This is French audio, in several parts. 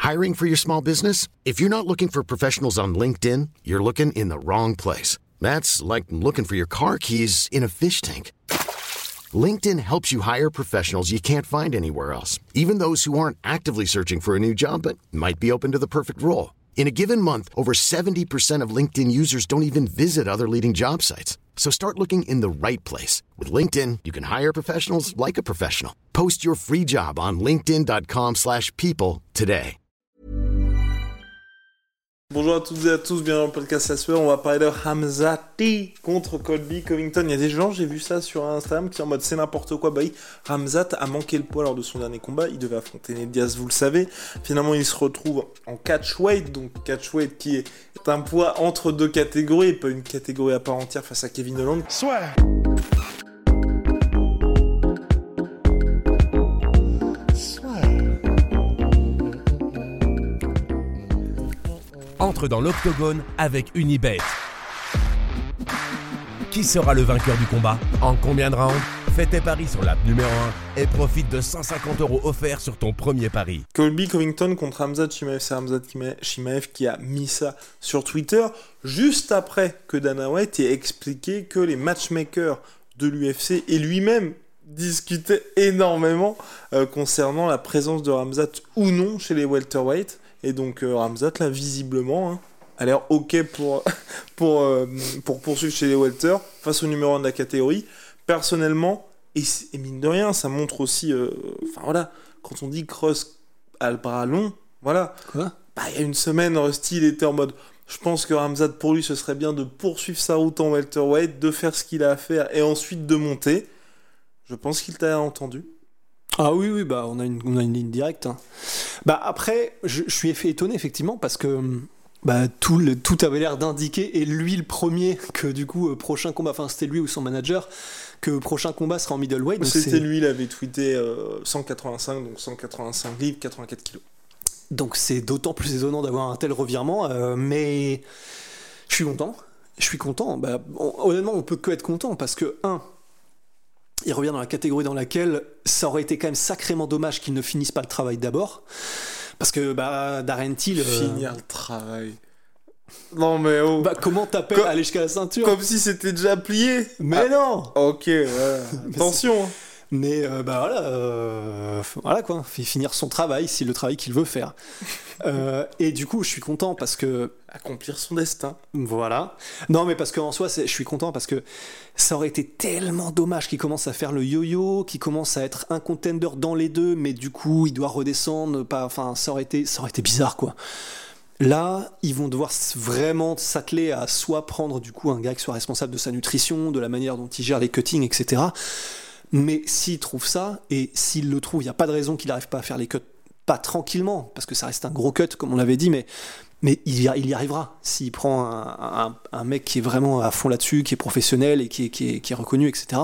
Hiring for your small business? If you're not looking for professionals on LinkedIn, you're looking in the wrong place. That's like looking for your car keys in a fish tank. LinkedIn helps you hire professionals you can't find anywhere else, even those who aren't actively searching for a new job but might be open to the perfect role. In a given month, over 70% of LinkedIn users don't even visit other leading job sites. So start looking in the right place. With LinkedIn, you can hire professionals like a professional. Post your free job on linkedin.com/people today. Bonjour à toutes et à tous, bienvenue dans le podcast La Sueur. On va parler de Khamzat contre Colby Covington. Il y a des gens, j'ai vu ça sur Instagram, qui en mode c'est n'importe quoi. Bah oui, Khamzat a manqué le poids lors de son dernier combat. Il devait affronter Nate Diaz, vous le savez. Finalement, il se retrouve en catchweight, donc catchweight qui est un poids entre deux catégories, et pas une catégorie à part entière face à Kevin Holland. Soit. Entre dans l'octogone avec Unibet. Qui sera le vainqueur du combat? En combien de rounds? Fais tes paris sur l'app numéro 1 et profite de 150 € offerts sur ton premier pari. Colby Covington contre Khamzat Chimaev. C'est Khamzat Chimaev qui a mis ça sur Twitter juste après que Dana White ait expliqué que les matchmakers de l'UFC et lui-même discutaient énormément concernant la présence de Khamzat ou non chez les welterweight. Et donc Khamzat là visiblement a l'air ok pour poursuivre chez les welter face au numéro 1 de la catégorie. Personnellement, et mine de rien, ça montre aussi, quand on dit Cross a le bras long, voilà. Quoi ? Il y a une semaine, Rusty il était en mode, je pense que Khamzat pour lui ce serait bien de poursuivre sa route en welterweight, de faire ce qu'il a à faire et ensuite de monter. Je pense qu'il t'a entendu. Ah oui, on a une ligne directe. Après, je suis étonné effectivement parce que tout avait l'air d'indiquer, et lui le premier, que du coup prochain combat, c'était lui ou son manager, que prochain combat sera en middleweight. C'était lui, il avait tweeté 185, donc 185 livres, 84 kilos. Donc c'est d'autant plus étonnant d'avoir un tel revirement, mais je suis content. Honnêtement, on peut que être content parce que il revient dans la catégorie dans laquelle ça aurait été quand même sacrément dommage qu'il ne finisse pas le travail d'abord. Parce que Darren Till... Finir le travail... Non mais oh... comment t'appelles aller jusqu'à la ceinture? Comme si c'était déjà plié. Mais non. Ok, ouais. Attention. Mais voilà quoi, finir son travail, c'est le travail qu'il veut faire. Et du coup, je suis content parce que... Accomplir son destin. Voilà. Non, mais parce qu'en soi, je suis content parce que ça aurait été tellement dommage qu'il commence à faire le yo-yo, qu'il commence à être un contender dans les deux, mais du coup, il doit redescendre. Ça aurait été bizarre, quoi. Là, ils vont devoir vraiment s'atteler à soit prendre du coup un gars qui soit responsable de sa nutrition, de la manière dont il gère les cuttings, etc. Mais s'il trouve ça, et s'il le trouve, il n'y a pas de raison qu'il n'arrive pas à faire les cuts, pas tranquillement, parce que ça reste un gros cut, comme on l'avait dit, mais il y arrivera. S'il prend un mec qui est vraiment à fond là-dessus, qui est professionnel et qui est reconnu, etc.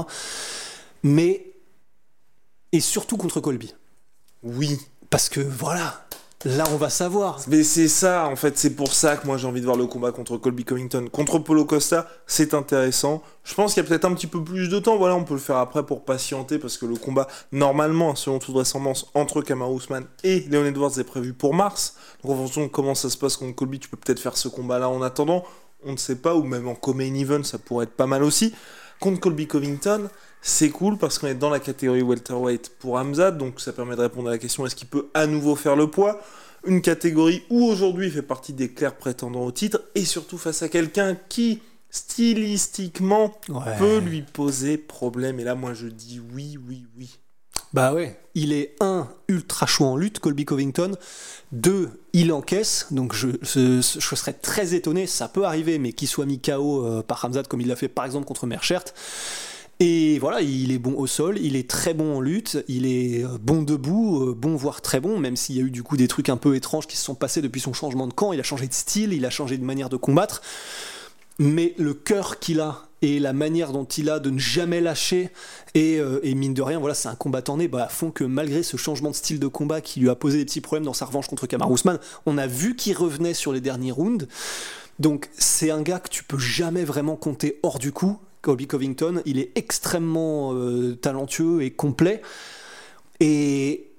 Et surtout contre Colby. Oui. Parce que voilà... Là, on va savoir. Mais c'est ça, en fait, c'est pour ça que moi j'ai envie de voir le combat contre Colby Covington. Contre Paulo Costa, c'est intéressant. Je pense qu'il y a peut-être un petit peu plus de temps. Voilà, on peut le faire après pour patienter, parce que le combat, normalement, selon toute vraisemblance, entre Kamaru Usman et Leon Edwards est prévu pour mars. Donc en fonction de comment ça se passe contre Colby, tu peux peut-être faire ce combat-là en attendant. On ne sait pas, ou même en co-main event, ça pourrait être pas mal aussi. Contre Colby Covington, c'est cool parce qu'on est dans la catégorie welterweight pour Khamzat, donc ça permet de répondre à la question est-ce qu'il peut à nouveau faire le poids, une catégorie où aujourd'hui il fait partie des clairs prétendants au titre, et surtout face à quelqu'un qui stylistiquement peut lui poser problème, et là moi je dis oui. Il est ultra chaud en lutte, Colby Covington. 2, il encaisse, donc je serais très étonné, ça peut arriver, mais qu'il soit mis KO par Khamzat comme il l'a fait par exemple contre Merchert. Et voilà, il est bon au sol, il est très bon en lutte, il est bon debout, bon voire très bon, même s'il y a eu du coup des trucs un peu étranges qui se sont passés depuis son changement de camp. Il a changé de style, il a changé de manière de combattre, mais le cœur qu'il a et la manière dont il a de ne jamais lâcher et mine de rien, voilà, c'est un combattant né, font que malgré ce changement de style de combat qui lui a posé des petits problèmes dans sa revanche contre Kamaru Usman, on a vu qu'il revenait sur les derniers rounds. Donc c'est un gars que tu peux jamais vraiment compter hors du coup. Colby Covington, il est extrêmement talentueux et complet, et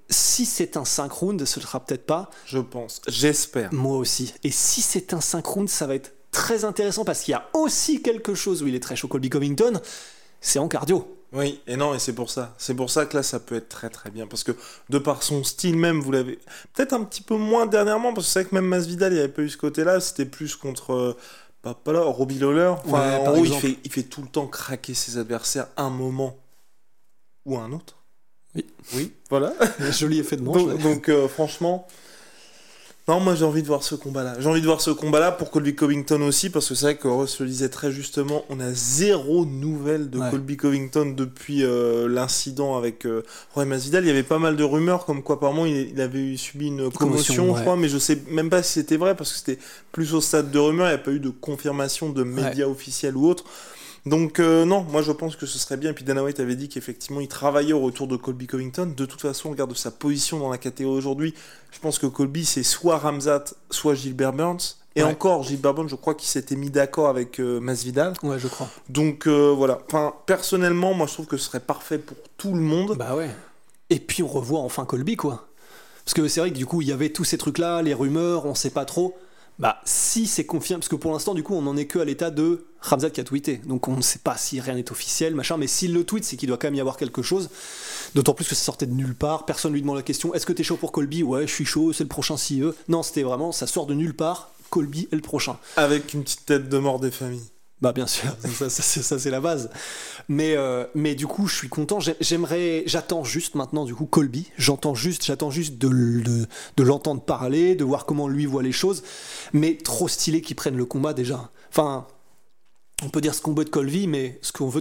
si c'est un 5 rounds, ce sera peut-être pas. Je pense, j'espère. Moi aussi. Et si c'est un 5 rounds, ça va être très intéressant parce qu'il y a aussi quelque chose où il est très chaud, Colby Covington, c'est en cardio. Oui, et non, et c'est pour ça. C'est pour ça que là, ça peut être très très bien. Parce que de par son style même, vous l'avez... Peut-être un petit peu moins dernièrement, parce que c'est vrai que même Masvidal, il n'y avait pas eu ce côté-là. C'était plus contre... pas là, Robbie Lawler. Enfin, en gros, il fait tout le temps craquer ses adversaires un moment ou un autre. Oui, voilà. Joli effet de manche. Donc franchement... Non, moi j'ai envie de voir ce combat-là. J'ai envie de voir ce combat-là pour Colby Covington aussi, parce que c'est vrai que Ross le disait très justement, on a zéro nouvelle de Colby Covington depuis l'incident avec Roy Masvidal. Il y avait pas mal de rumeurs comme quoi apparemment il avait subi une commotion, je crois, mais je sais même pas si c'était vrai, parce que c'était plus au stade de rumeurs, il n'y a pas eu de confirmation de médias officiels ou autres. Donc non, moi je pense que ce serait bien. Et puis Dana White avait dit qu'effectivement il travaillait au retour de Colby Covington. De toute façon, on regarde sa position dans la catégorie aujourd'hui. Je pense que Colby c'est soit Khamzat, soit Gilbert Burns. Et encore, Gilbert Burns, je crois qu'il s'était mis d'accord avec Masvidal. Ouais, je crois. Donc voilà. Enfin, personnellement, moi je trouve que ce serait parfait pour tout le monde. Bah ouais. Et puis on revoit enfin Colby, quoi. Parce que c'est vrai que du coup il y avait tous ces trucs-là, les rumeurs, on sait pas trop. Bah, si c'est confirmé, parce que pour l'instant, du coup, on n'en est que à l'état de Khamzat qui a tweeté. Donc, on ne sait pas si rien n'est officiel, machin, mais s'il le tweet, c'est qu'il doit quand même y avoir quelque chose. D'autant plus que ça sortait de nulle part. Personne lui demande la question, est-ce que t'es chaud pour Colby ? Ouais, je suis chaud, c'est le prochain CE. Non, c'était vraiment, ça sort de nulle part. Colby est le prochain. Avec une petite tête de mort des familles. Bah bien sûr, ça c'est la base. Mais du coup, je suis content. J'attends juste maintenant du coup Colby. J'attends juste de l'entendre parler, de voir comment lui voit les choses. Mais trop stylé qu'ils prennent le combat déjà. Enfin, on peut dire ce qu'on veut de Colby, mais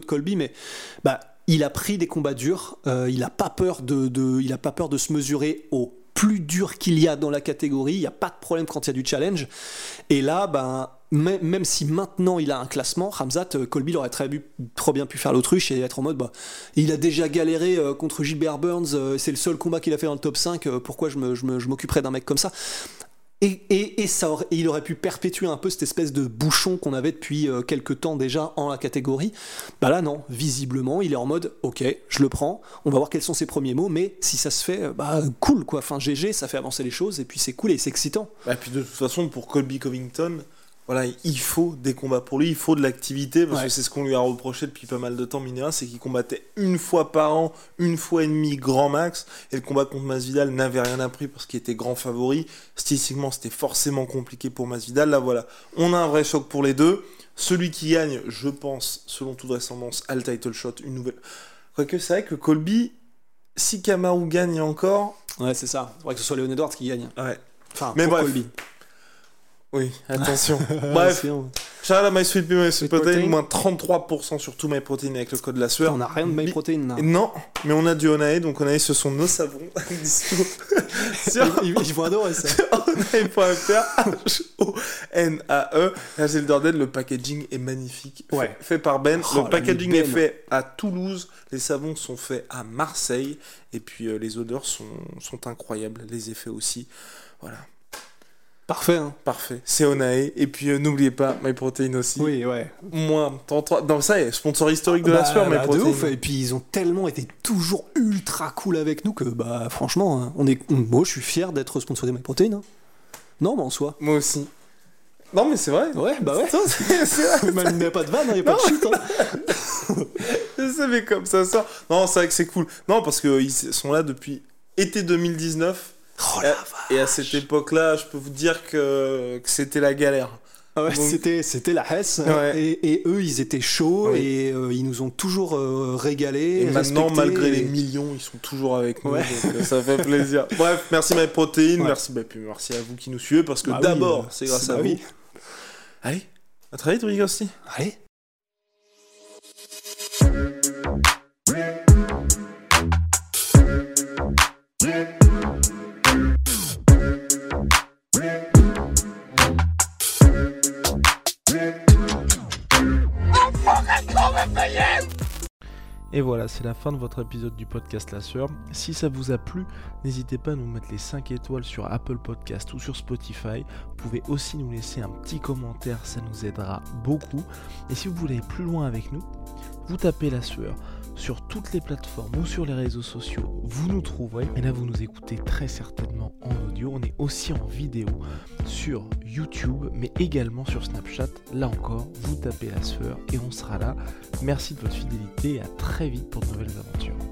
bah il a pris des combats durs. Il a pas peur de se mesurer au plus dur qu'il y a dans la catégorie. Il y a pas de problème quand il y a du challenge. Et là, ben même si maintenant il a un classement, Khamzat, Colby il aurait trop bien pu faire l'autruche et être en mode il a déjà galéré contre Gilbert Burns, c'est le seul combat qu'il a fait dans le top 5, pourquoi je m'occuperais d'un mec comme ça. Et il aurait pu perpétuer un peu cette espèce de bouchon qu'on avait depuis quelques temps déjà en la catégorie. Bah là non, visiblement il est en mode ok, je le prends, on va voir quels sont ses premiers mots, mais si ça se fait, cool quoi, enfin GG, ça fait avancer les choses et puis c'est cool et c'est excitant. Et puis de toute façon pour Colby Covington, voilà, il faut des combats pour lui, il faut de l'activité, parce que c'est ce qu'on lui a reproché depuis pas mal de temps, Minéa, c'est qu'il combattait une fois par an, une fois et demie grand max, et le combat contre Masvidal n'avait rien appris parce qu'il était grand favori. Stylistiquement, c'était forcément compliqué pour Masvidal. Là, voilà, on a un vrai choc pour les deux. Celui qui gagne, je pense, selon toute vraisemblance, a le title shot, une nouvelle. Quoique, c'est vrai que Colby, si Kamaru gagne encore... Ouais, c'est ça. C'est vrai que ce soit Leon Edwards qui gagne. Ouais. Enfin, mais pour bref. Colby. Oui, attention. Bref, shout out à MySweetPea, moins 33% sur tout MyProtein avec le code de la sueur. On n'a rien de MyProtein. Non, mais on a du Onae, donc Onae, ce sont nos savons. Ils vont adorer ça. Onae.fr, H-O-N-A-E. Là, j'ai le Dordet, le packaging est magnifique. Fait par Ben. Le packaging est fait à Toulouse, les savons sont faits à Marseille, et puis les odeurs sont incroyables, les effets aussi. Voilà. Parfait, hein. Parfait. C'est Onae. Et puis n'oubliez pas MyProtein aussi. Oui, ouais. Moins 33. Non, ça y est, sponsor historique de la sueur, MyProtein. De ouf. Et puis ils ont tellement été toujours ultra cool avec nous que franchement, moi je suis fier d'être sponsorisé MyProtein. Hein. Non, mais en soi. Moi aussi. Non, mais c'est vrai. Ouais, bah ouais. C'est vrai. Il n'y a pas de vanne, il n'y a pas de chute. Hein. Je savais comme ça sort. Non, c'est vrai que c'est cool. Non, parce qu'ils sont là depuis été 2019. Oh et à cette époque-là, je peux vous dire que c'était la galère. Ah ouais, donc... c'était la Hesse. Ouais. Et eux, ils étaient chauds et ils nous ont toujours régalé. Et maintenant, malgré les millions, ils sont toujours avec nous. Ouais. Donc ça fait plaisir. Bref, merci MyProtein. Ouais. Merci à vous qui nous suivez parce que d'abord, c'est grâce à vous. Oui. Allez, à très vite, Rigosti. Allez. Et voilà, c'est la fin de votre épisode du podcast La Sueur. Si ça vous a plu, n'hésitez pas à nous mettre les 5 étoiles sur Apple Podcast ou sur Spotify. Vous pouvez aussi nous laisser un petit commentaire, ça nous aidera beaucoup. Et si vous voulez aller plus loin avec nous, vous tapez La Sueur sur toutes les plateformes ou sur les réseaux sociaux, vous nous trouverez. Et là, vous nous écoutez très certainement en audio. On est aussi en vidéo sur YouTube, mais également sur Snapchat. Là encore, vous tapez la sueur et on sera là. Merci de votre fidélité et à très vite pour de nouvelles aventures.